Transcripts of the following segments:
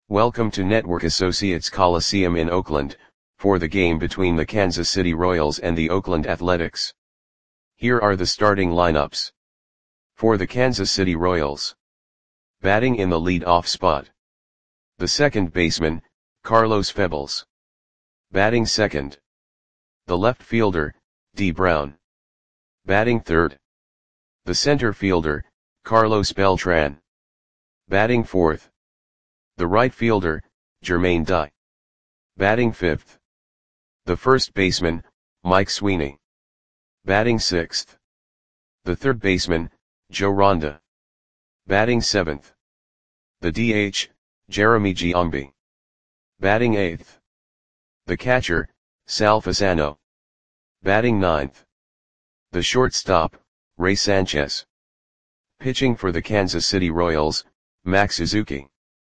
Welcome to Network Associates Coliseum in Oakland, for the game between the Kansas City Royals and the Oakland Athletics. Here are the starting lineups. For the Kansas City Royals. Batting in the lead-off spot. The second baseman, Carlos Febles. Batting second. The left fielder, D. Brown. Batting third. The center fielder, Carlos Beltran. Batting fourth. The right fielder, Jermaine Dye. Batting fifth. The first baseman, Mike Sweeney. Batting sixth. The third baseman, Joe Ronda. Batting seventh. The DH, Jeremy Giambi. Batting eighth. The catcher, Sal Fasano. Batting ninth. The shortstop, Ray Sanchez. Pitching for the Kansas City Royals, Max Suzuki.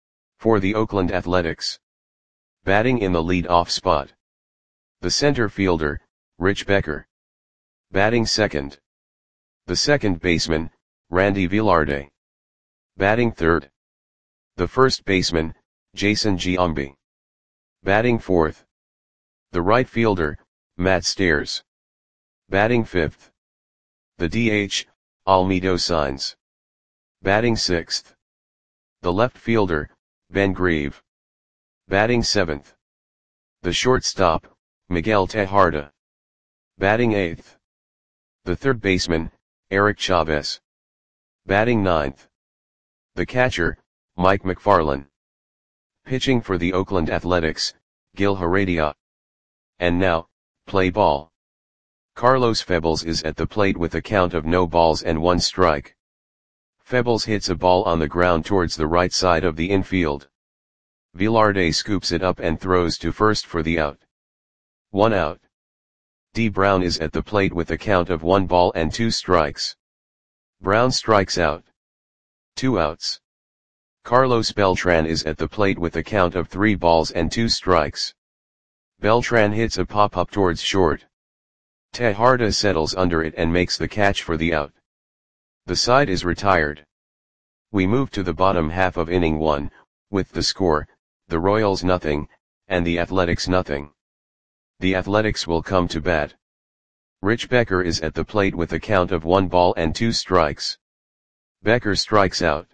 For the Oakland Athletics. Batting in the lead-off spot. The center fielder, Rich Becker. Batting second. The second baseman, Randy Velarde. Batting third. The first baseman, Jason Giambi. Batting fourth. The right fielder, Matt Stairs. Batting fifth. The DH, Almedo Sainz. Batting sixth. The left fielder, Ben Grieve. Batting seventh. The shortstop, Miguel Tejada. Batting eighth. The third baseman, Eric Chavez. Batting ninth. The catcher, Mike McFarland. Pitching for the Oakland Athletics, Gil Heredia. And now, play ball. Carlos Febles is at the plate with a count of no balls and one strike. Febles hits a ball on the ground towards the right side of the infield. Velarde scoops it up and throws to first for the out. 1 out. D. Brown is at the plate with a count of 1 ball and 2 strikes. Brown strikes out. 2 outs. Carlos Beltran is at the plate with a count of 3 balls and 2 strikes. Beltran hits a pop-up towards short. Tejada settles under it and makes the catch for the out. The side is retired. We move to the bottom half of inning 1, with the score, the Royals nothing, and the Athletics nothing. The Athletics will come to bat. Rich Becker is at the plate with a count of 1 ball and 2 strikes. Becker strikes out.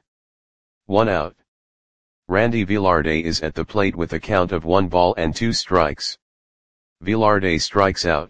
1 out. Randy Velarde is at the plate with a count of 1 ball and 2 strikes. Velarde strikes out.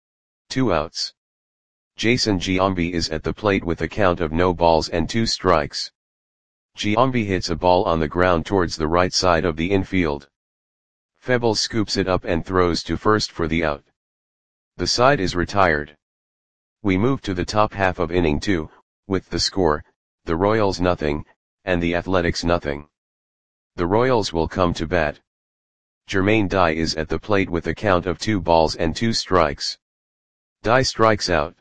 2 outs. Jason Giambi is at the plate with a count of no balls and 2 strikes. Giambi hits a ball on the ground towards the right side of the infield. Febles scoops it up and throws to first for the out. The side is retired. We move to the top half of inning 2, with the score, the Royals nothing, and the Athletics nothing. The Royals will come to bat. Jermaine Dye is at the plate with a count of 2 balls and 2 strikes. Dye strikes out.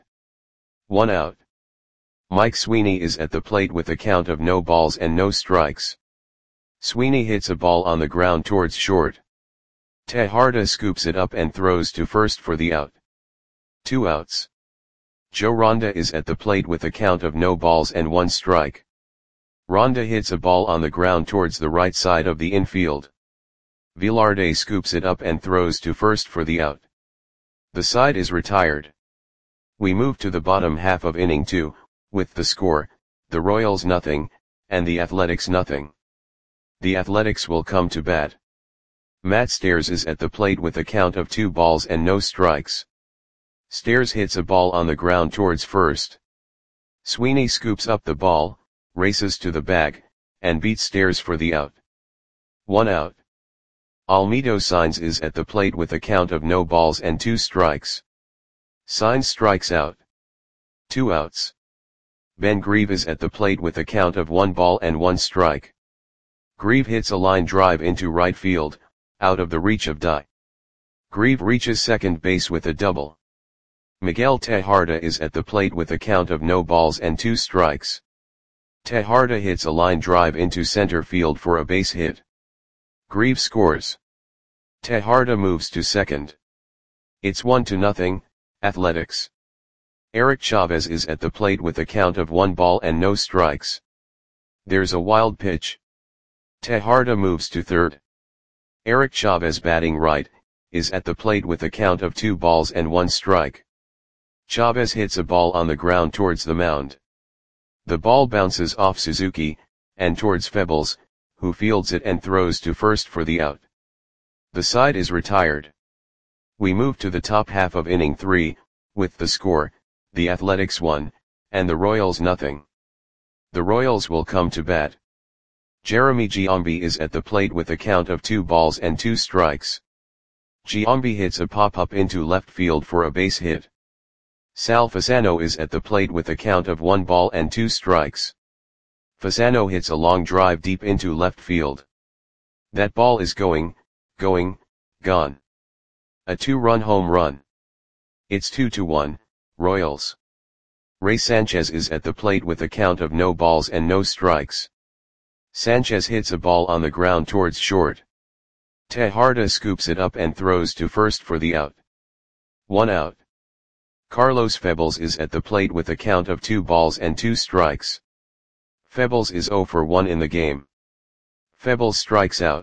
1 out. Mike Sweeney is at the plate with a count of no balls and no strikes. Sweeney hits a ball on the ground towards short. Tejada scoops it up and throws to first for the out. 2 outs. Joe Ronda is at the plate with a count of no balls and 1 strike. Ronda hits a ball on the ground towards the right side of the infield. Velarde scoops it up and throws to first for the out. The side is retired. We move to the bottom half of inning 2, with the score, the Royals nothing, and the Athletics nothing. The Athletics will come to bat. Matt Stairs is at the plate with a count of 2 balls and no strikes. Stairs hits a ball on the ground towards first. Sweeney scoops up the ball, races to the bag, and beats Stairs for the out. 1 out. Almedo Sainz is at the plate with a count of no balls and 2 strikes. Sainz strikes out. 2 outs. Ben Grieve is at the plate with a count of 1 ball and 1 strike. Grieve hits a line drive into right field, out of the reach of Dye. Grieve reaches second base with a double. Miguel Tejada is at the plate with a count of no balls and 2 strikes. Tejada hits a line drive into center field for a base hit. Grieve scores. Tejada moves to second. It's 1-0, Athletics. Eric Chavez is at the plate with a count of 1 ball and no strikes. There's a wild pitch. Tejarda moves to third. Eric Chavez batting right, is at the plate with a count of 2 balls and 1 strike. Chavez hits a ball on the ground towards the mound. The ball bounces off Suzuki, and towards Febles, who fields it and throws to first for the out. The side is retired. We move to the top half of inning 3, with the score, the Athletics 1, and the Royals nothing. The Royals will come to bat. Jeremy Giambi is at the plate with a count of 2 balls and 2 strikes. Giambi hits a pop-up into left field for a base hit. Sal Fasano is at the plate with a count of 1 ball and 2 strikes. Fasano hits a long drive deep into left field. That ball is going, gone. A 2-run home run. It's 2-1, Royals. Ray Sanchez is at the plate with a count of no balls and no strikes. Sanchez hits a ball on the ground towards short. Tejarda scoops it up and throws to first for the out. 1 out. Carlos Febles is at the plate with a count of 2 balls and 2 strikes. Febles is 0 for 1 in the game. Febles strikes out.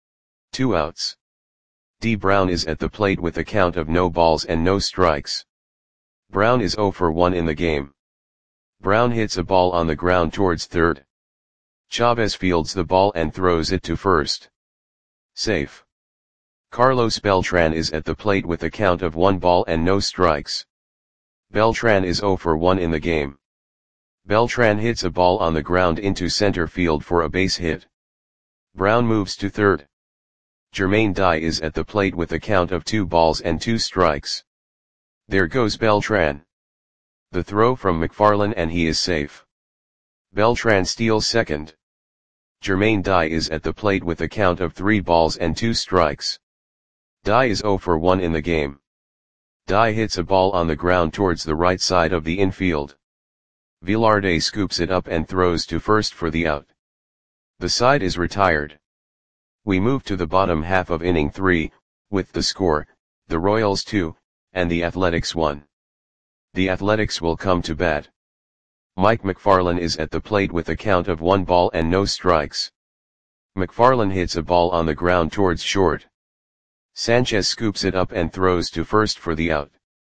2 outs. D. Brown is at the plate with a count of no balls and no strikes. Brown is 0 for 1 in the game. Brown hits a ball on the ground towards third. Chavez fields the ball and throws it to first. Safe. Carlos Beltran is at the plate with a count of 1 ball and no strikes. Beltran is 0 for 1 in the game. Beltran hits a ball on the ground into center field for a base hit. Brown moves to third. Jermaine Dye is at the plate with a count of 2 balls and 2 strikes. There goes Beltran. The throw from McFarland and he is safe. Beltran steals second. Jermaine Dye is at the plate with a count of 3 balls and 2 strikes. Dye is 0 for 1 in the game. Dye hits a ball on the ground towards the right side of the infield. Velarde scoops it up and throws to first for the out. The side is retired. We move to the bottom half of inning 3, with the score, the Royals 2, and the Athletics 1. The Athletics will come to bat. Mike McFarland is at the plate with a count of 1 ball and no strikes. McFarland hits a ball on the ground towards short. Sanchez scoops it up and throws to first for the out.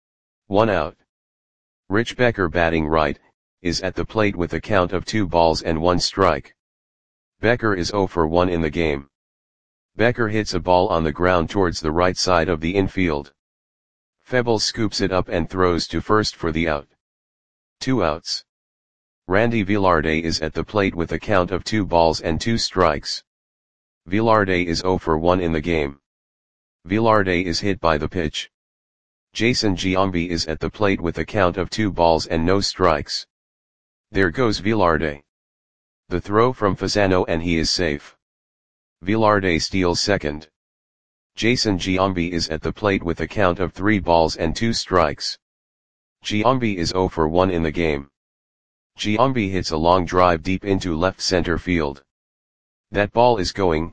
1 out. Rich Becker batting right, is at the plate with a count of 2 balls and 1 strike. Becker is 0 for 1 in the game. Becker hits a ball on the ground towards the right side of the infield. Febles scoops it up and throws to first for the out. 2 outs. Randy Velarde is at the plate with a count of 2 balls and 2 strikes. Velarde is 0 for 1 in the game. Velarde is hit by the pitch. Jason Giambi is at the plate with a count of 2 balls and no strikes. There goes Velarde. The throw from Fasano and he is safe. Velarde steals second. Jason Giambi is at the plate with a count of 3 balls and 2 strikes. Giambi is 0 for 1 in the game. Giambi hits a long drive deep into left center field. That ball is going,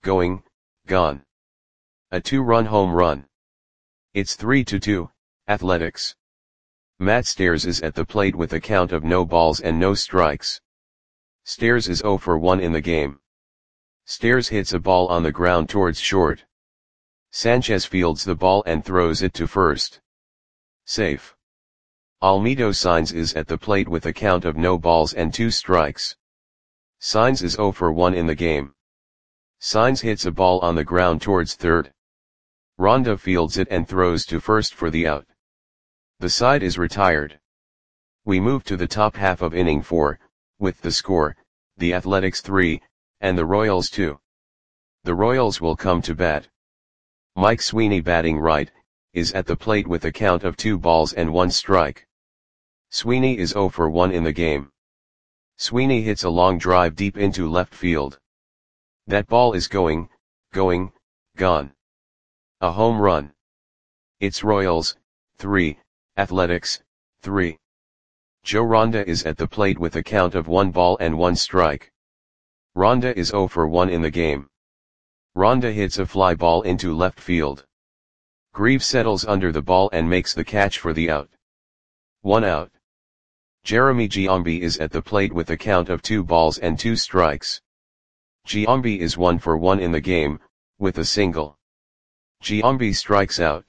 gone. A 2-run home run. It's 3-2, Athletics. Matt Stairs is at the plate with a count of no balls and no strikes. Stairs is 0 for 1 in the game. Stairs hits a ball on the ground towards short. Sanchez fields the ball and throws it to first. Safe. Almedo Sainz is at the plate with a count of no balls and 2 strikes. Sainz is 0 for 1 in the game. Sainz hits a ball on the ground towards third. Ronda fields it and throws to first for the out. The side is retired. We move to the top half of inning 4, with the score, the Athletics 3, and the Royals 2. The Royals will come to bat. Mike Sweeney batting right, is at the plate with a count of 2 balls and 1 strike. Sweeney is 0 for 1 in the game. Sweeney hits a long drive deep into left field. That ball is going, gone. A home run. It's Royals, 3, Athletics, 3. Joe Ronda is at the plate with a count of 1 ball and 1 strike. Ronda is 0 for 1 in the game. Ronda hits a fly ball into left field. Greaves settles under the ball and makes the catch for the out. 1 out. Jeremy Giambi is at the plate with a count of 2 balls and 2 strikes. Giambi is 1 for 1 in the game, with a single. Giambi strikes out.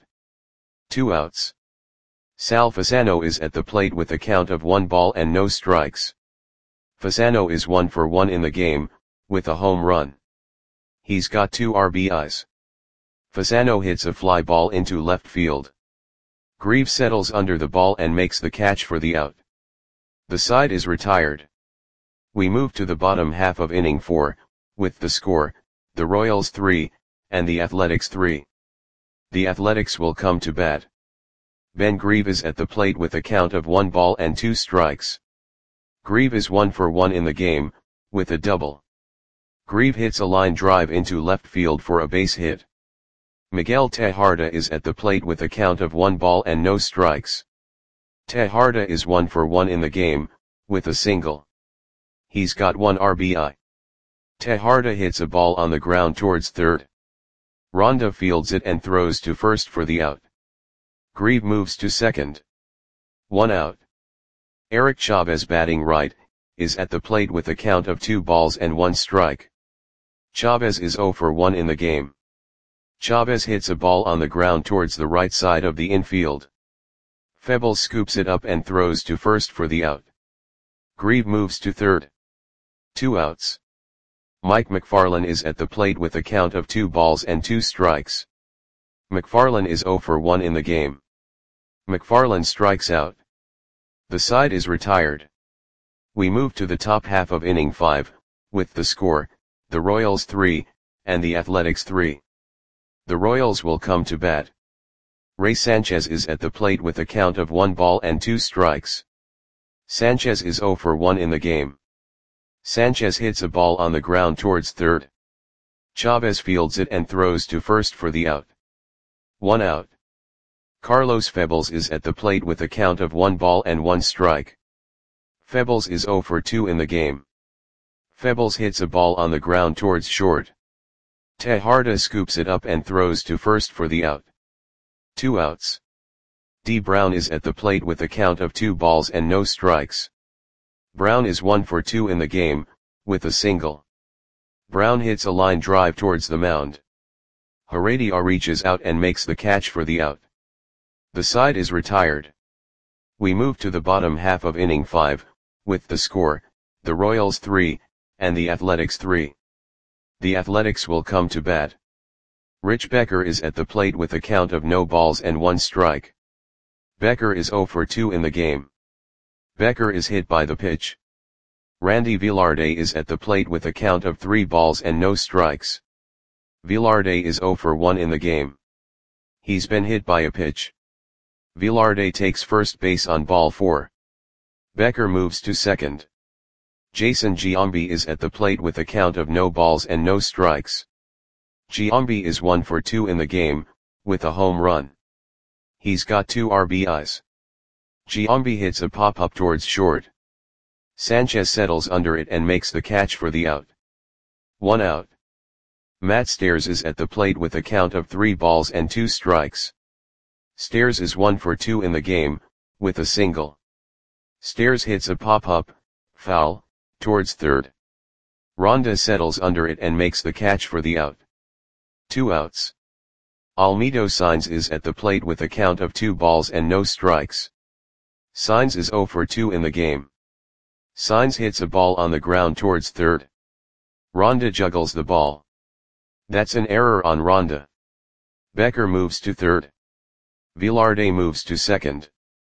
2 outs. Sal Fasano is at the plate with a count of 1 ball and no strikes. Fasano is 1 for 1 in the game, with a home run. He's got 2 RBIs. Fasano hits a fly ball into left field. Grieve settles under the ball and makes the catch for the out. The side is retired. We move to the bottom half of inning 4, with the score, the Royals 3, and the Athletics 3. The Athletics will come to bat. Ben Grieve is at the plate with a count of 1 ball and 2 strikes. Grieve is 1 for 1 in the game, with a double. Grieve hits a line drive into left field for a base hit. Miguel Tejada is at the plate with a count of 1 ball and no strikes. Tejada is 1 for 1 in the game, with a single. He's got 1 RBI. Tejada hits a ball on the ground towards third. Ronda fields it and throws to first for the out. Grieve moves to second. 1 out. Eric Chavez, batting right, is at the plate with a count of 2 balls and 1 strike. Chavez is 0 for 1 in the game. Chavez hits a ball on the ground towards the right side of the infield. Febles scoops it up and throws to first for the out. Grieve moves to third. 2 outs. Mike McFarland is at the plate with a count of 2 balls and 2 strikes. McFarland is 0 for 1 in the game. McFarland strikes out. The side is retired. We move to the top half of inning 5, with the score, the Royals 3, and the Athletics 3. The Royals will come to bat. Ray Sanchez is at the plate with a count of 1 ball and 2 strikes. Sanchez is 0 for 1 in the game. Sanchez hits a ball on the ground towards third. Chavez fields it and throws to first for the out. 1 out. Carlos Febles is at the plate with a count of 1 ball and 1 strike. Febles is 0 for 2 in the game. Febles hits a ball on the ground towards short. Tejada scoops it up and throws to first for the out. 2 outs. D. Brown is at the plate with a count of 2 balls and no strikes. Brown is 1 for 2 in the game, with a single. Brown hits a line drive towards the mound. Heredia reaches out and makes the catch for the out. The side is retired. We move to the bottom half of inning 5, with the score, the Royals 3, and the Athletics 3. The Athletics will come to bat. Rich Becker is at the plate with a count of no balls and 1 strike. Becker is 0 for 2 in the game. Becker is hit by the pitch. Randy Velarde is at the plate with a count of 3 balls and no strikes. Velarde is 0 for 1 in the game. He's been hit by a pitch. Velarde takes first base on ball 4. Becker moves to second. Jason Giambi is at the plate with a count of no balls and no strikes. Giambi is 1 for 2 in the game, with a home run. He's got 2 RBIs. Giambi hits a pop-up towards short. Sanchez settles under it and makes the catch for the out. 1 out. Matt Stairs is at the plate with a count of 3 balls and 2 strikes. Stairs is 1 for 2 in the game, with a single. Stairs hits a pop-up, foul, towards third. Ronda settles under it and makes the catch for the out. 2 outs. Almedo Sainz is at the plate with a count of 2 balls and no strikes. Sainz is 0 for 2 in the game. Sainz hits a ball on the ground towards third. Ronda juggles the ball. That's an error on Ronda. Becker moves to third. Velarde moves to second.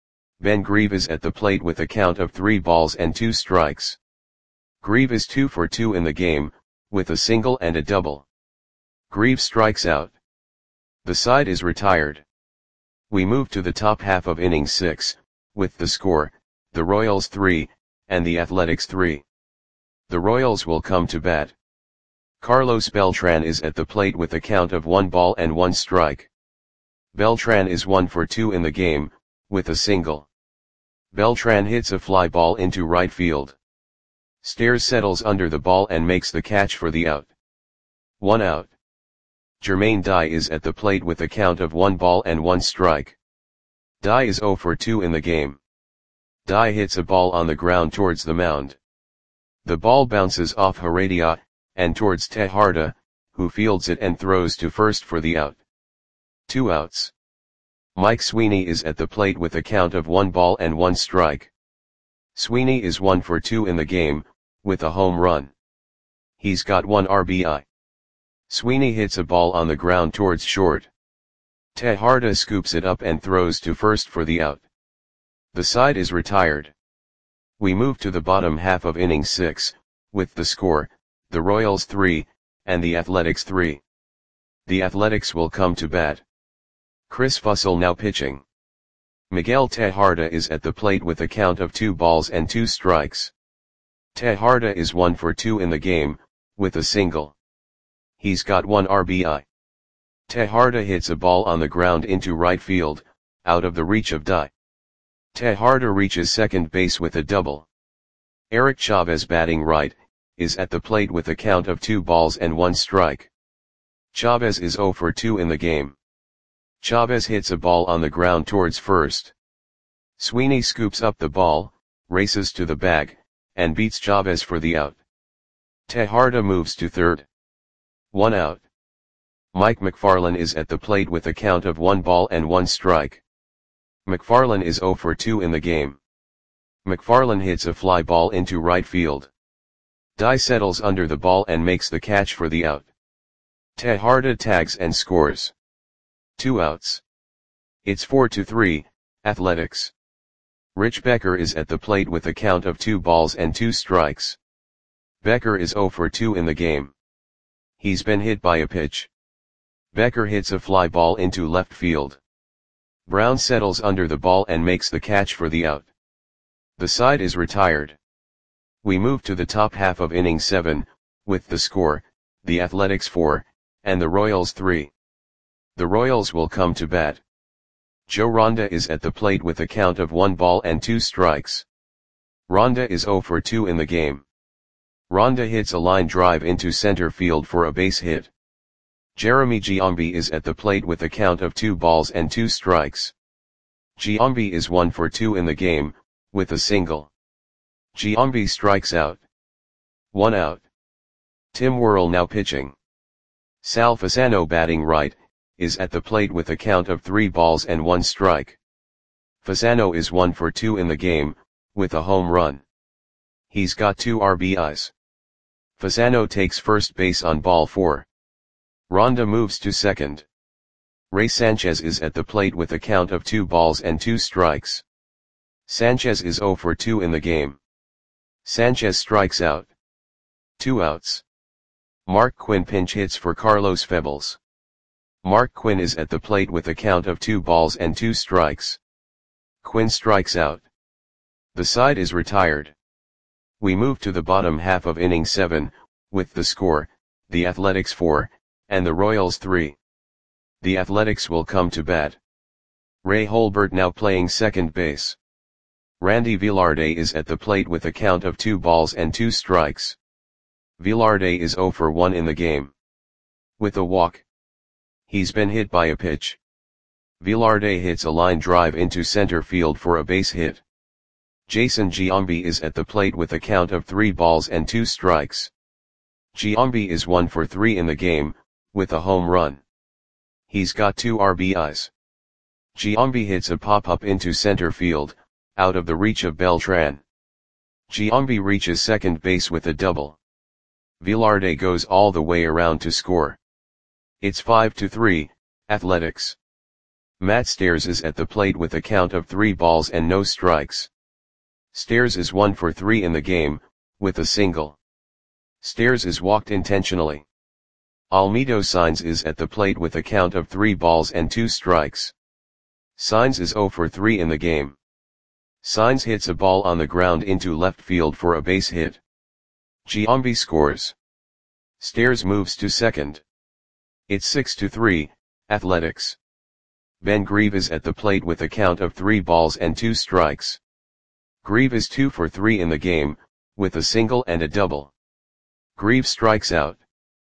Ben Grieve is at the plate with a count of 3 balls and 2 strikes. Grieve is 2 for 2 in the game, with a single and a double. Grieve strikes out. The side is retired. We move to the top half of inning 6, with the score, the Royals 3, and the Athletics 3. The Royals will come to bat. Carlos Beltran is at the plate with a count of 1 ball and 1 strike. Beltran is 1 for 2 in the game, with a single. Beltran hits a fly ball into right field. Stairs settles under the ball and makes the catch for the out. 1 out. Jermaine Dye is at the plate with a count of 1 ball and 1 strike. Dye is 0 for 2 in the game. Dye hits a ball on the ground towards the mound. The ball bounces off Heredia, and towards Tejarda, who fields it and throws to first for the out. 2 outs. Mike Sweeney is at the plate with a count of 1 ball and 1 strike. Sweeney is 1 for 2 in the game, with a home run. He's got 1 RBI. Sweeney hits a ball on the ground towards short. Tejarda scoops it up and throws to first for the out. The side is retired. We move to the bottom half of inning 6, with the score, the Royals 3, and the Athletics 3. The Athletics will come to bat. Chris Fussell now pitching. Miguel Tejarda is at the plate with a count of 2 balls and 2 strikes. Tejarda is 1 for 2 in the game, with a single. He's got 1 RBI. Tejarda hits a ball on the ground into right field, out of the reach of Dye. Tejarda reaches second base with a double. Eric Chavez, batting right, is at the plate with a count of 2 balls and 1 strike. Chavez is 0 for 2 in the game. Chavez hits a ball on the ground towards first. Sweeney scoops up the ball, races to the bag, and beats Chavez for the out. Tejarda moves to third. 1 out. Mike McFarland is at the plate with a count of 1 ball and 1 strike. McFarland is 0 for 2 in the game. McFarland hits a fly ball into right field. Dye settles under the ball and makes the catch for the out. Tejarda tags and scores. 2 outs. It's 4-3, Athletics. Rich Becker is at the plate with a count of 2 balls and 2 strikes. Becker is 0 for 2 in the game. He's been hit by a pitch. Becker hits a fly ball into left field. Brown settles under the ball and makes the catch for the out. The side is retired. We move to the top half of inning 7, with the score, the Athletics 4, and the Royals 3. The Royals will come to bat. Joe Ronda is at the plate with a count of 1 ball and 2 strikes. Ronda is 0 for 2 in the game. Ronda hits a line drive into center field for a base hit. Jeremy Giambi is at the plate with a count of 2 balls and 2 strikes. Giambi is 1 for 2 in the game, with a single. Giambi strikes out. 1 out. Tim Worrell now pitching. Sal Fasano, batting right, is at the plate with a count of 3 balls and 1 strike. Fasano is 1 for 2 in the game, with a home run. He's got 2 RBIs. Fasano takes first base on ball 4. Ronda moves to second. Ray Sanchez is at the plate with a count of 2 balls and 2 strikes. Sanchez is 0 for 2 in the game. Sanchez strikes out. 2 outs. Mark Quinn pinch hits for Carlos Febles. Mark Quinn is at the plate with a count of 2 balls and 2 strikes. Quinn strikes out. The side is retired. We move to the bottom half of inning 7, with the score, the Athletics 4, and the Royals 3. The Athletics will come to bat. Ray Holbert now playing second base. Randy Velarde is at the plate with a count of 2 balls and 2 strikes. Velarde is 0 for 1 in the game. With a walk. He's been hit by a pitch. Velarde hits a line drive into center field for a base hit. Jason Giambi is at the plate with a count of 3 balls and 2 strikes. Giambi is 1 for 3 in the game, with a home run. He's got 2 RBIs. Giambi hits a pop-up into center field, out of the reach of Beltran. Giambi reaches second base with a double. Velarde goes all the way around to score. It's 5-3, Athletics. Matt Stairs is at the plate with a count of 3 balls and no strikes. Stairs is 1 for 3 in the game, with a single. Stairs is walked intentionally. Almedo Sainz is at the plate with a count of 3 balls and 2 strikes. Sainz is 0 for 3 in the game. Sainz hits a ball on the ground into left field for a base hit. Giambi scores. Stairs moves to second. It's 6-3, Athletics. Ben Grieve is at the plate with a count of 3 balls and 2 strikes. Grieve is 2 for 3 in the game, with a single and a double. Grieve strikes out.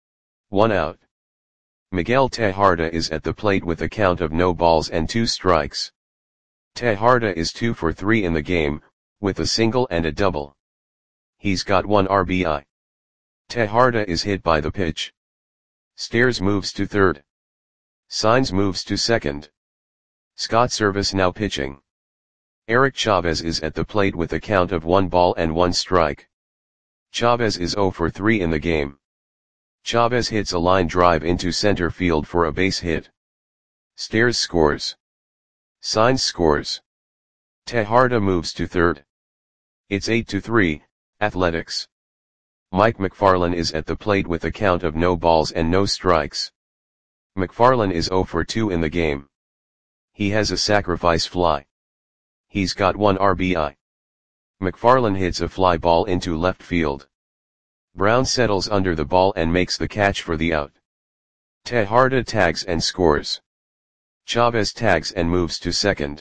1 out. Miguel Tejarda is at the plate with a count of no balls and 2 strikes. Tejarda is 2 for 3 in the game, with a single and a double. He's got 1 RBI. Tejada is hit by the pitch. Stairs moves to third. Signs moves to second. Scott Service now pitching. Eric Chavez is at the plate with a count of 1 ball and 1 strike. Chavez is 0 for 3 in the game. Chavez hits a line drive into center field for a base hit. Stairs scores. Signs scores. Tejada moves to third. It's 8-3, Athletics. Mike McFarland is at the plate with a count of no balls and no strikes. McFarland is 0 for 2 in the game. He has a sacrifice fly. He's got 1 RBI. McFarland hits a fly ball into left field. Brown settles under the ball and makes the catch for the out. Tejada tags and scores. Chavez tags and moves to second.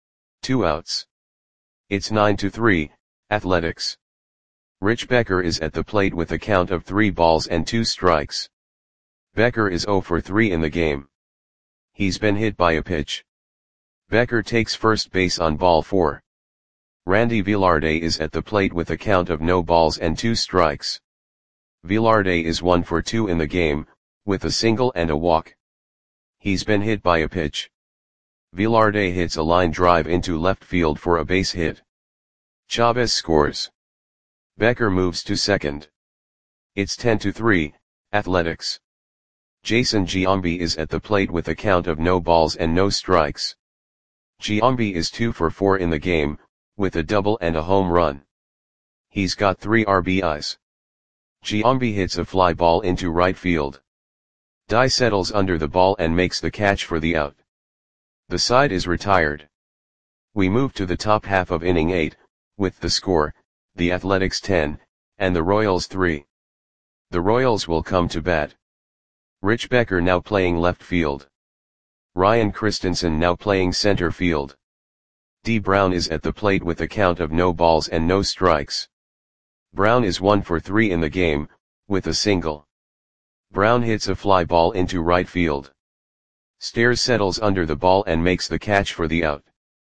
2 outs. It's 9-3, Athletics. Rich Becker is at the plate with a count of 3 balls and 2 strikes. Becker is 0 for 3 in the game. He's been hit by a pitch. Becker takes first base on ball 4. Randy Velarde is at the plate with a count of no balls and 2 strikes. Velarde is 1 for 2 in the game, with a single and a walk. He's been hit by a pitch. Velarde hits a line drive into left field for a base hit. Chavez scores. Becker moves to second. It's 10-3, Athletics. Jason Giambi is at the plate with a count of no balls and no strikes. Giambi is 2 for 4 in the game, with a double and a home run. He's got 3 RBIs. Giambi hits a fly ball into right field. Dye settles under the ball and makes the catch for the out. The side is retired. We move to the top half of inning 8, with the score, the Athletics 10, and the Royals 3. The Royals will come to bat. Rich Becker now playing left field. Ryan Christensen now playing center field. D. Brown is at the plate with a count of no balls and no strikes. Brown is 1 for 3 in the game, with a single. Brown hits a fly ball into right field. Stairs settles under the ball and makes the catch for the out.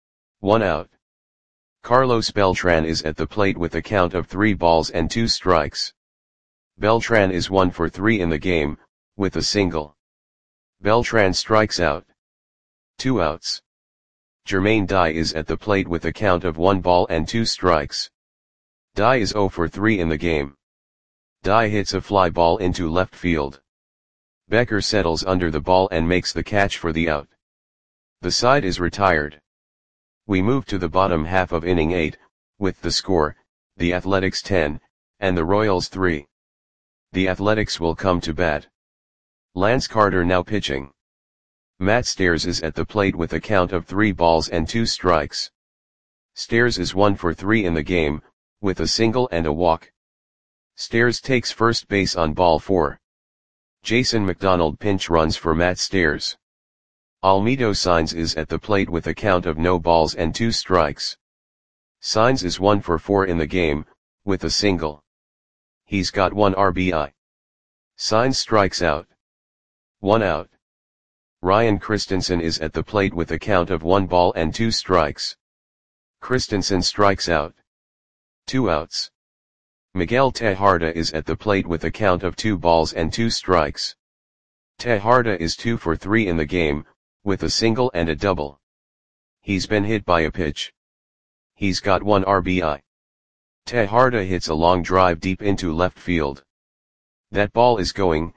1 out. Carlos Beltran is at the plate with a count of 3 balls and 2 strikes. Beltran is 1 for 3 in the game, with a single. Beltran strikes out. 2 outs. Jermaine Dye is at the plate with a count of 1 ball and 2 strikes. Dye is 0 for 3 in the game. Dye hits a fly ball into left field. Becker settles under the ball and makes the catch for the out. The side is retired. We move to the bottom half of inning 8, with the score, the Athletics 10, and the Royals 3. The Athletics will come to bat. Lance Carter now pitching. Matt Stairs is at the plate with a count of 3 balls and 2 strikes. Stairs is 1 for 3 in the game, with a single and a walk. Stairs takes first base on ball 4. Jason McDonald pinch runs for Matt Stairs. Almedo Signs is at the plate with a count of no balls and 2 strikes. Signs is 1 for 4 in the game, with a single. He's got 1 RBI. Signs strikes out. 1 out. Ryan Christensen is at the plate with a count of 1 ball and 2 strikes. Christensen strikes out. 2 outs. Miguel Tejada is at the plate with a count of 2 balls and 2 strikes. Tejada is 2 for 3 in the game, with a single and a double. He's been hit by a pitch. He's got 1 RBI. Tejada hits a long drive deep into left field. That ball is gone.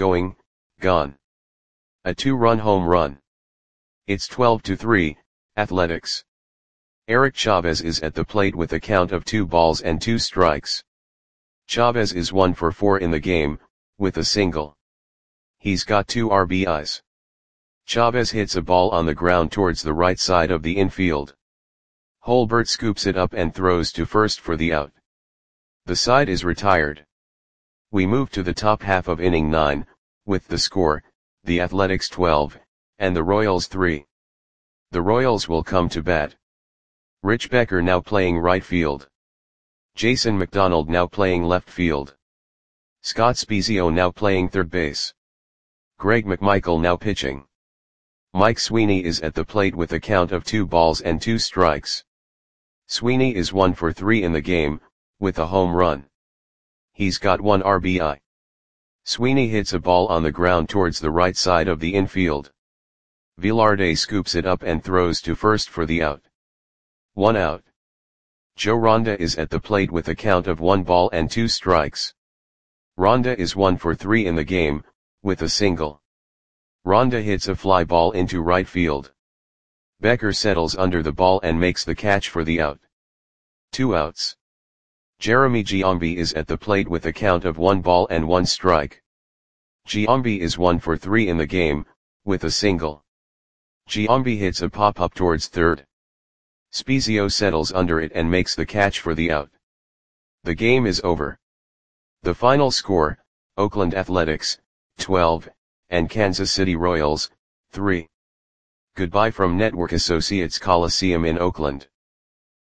A 2-run home run. It's 12-3, Athletics. Eric Chavez is at the plate with a count of 2 balls and 2 strikes. Chavez is 1 for 4 in the game, with a single. He's got 2 RBIs. Chavez hits a ball on the ground towards the right side of the infield. Holbert scoops it up and throws to first for the out. The side is retired. We move to the top half of inning 9, with the score, the Athletics 12, and the Royals 3. The Royals will come to bat. Rich Becker now playing right field. Jason McDonald now playing left field. Scott Spiezio now playing third base. Greg McMichael now pitching. Mike Sweeney is at the plate with a count of 2 balls and 2 strikes. Sweeney is 1 for 3 in the game, with a home run. He's got 1 RBI. Sweeney hits a ball on the ground towards the right side of the infield. Velarde scoops it up and throws to first for the out. 1 out. Joe Ronda is at the plate with a count of 1 ball and 2 strikes. Ronda is 1 for 3 in the game, with a single. Ronda hits a fly ball into right field. Becker settles under the ball and makes the catch for the out. 2 outs. Jeremy Giambi is at the plate with a count of 1 ball and 1 strike. Giambi is 1 for 3 in the game, with a single. Giambi hits a pop-up towards third. Spezio settles under it and makes the catch for the out. The game is over. The final score, Oakland Athletics, 12, and Kansas City Royals, 3. Goodbye from Network Associates Coliseum in Oakland.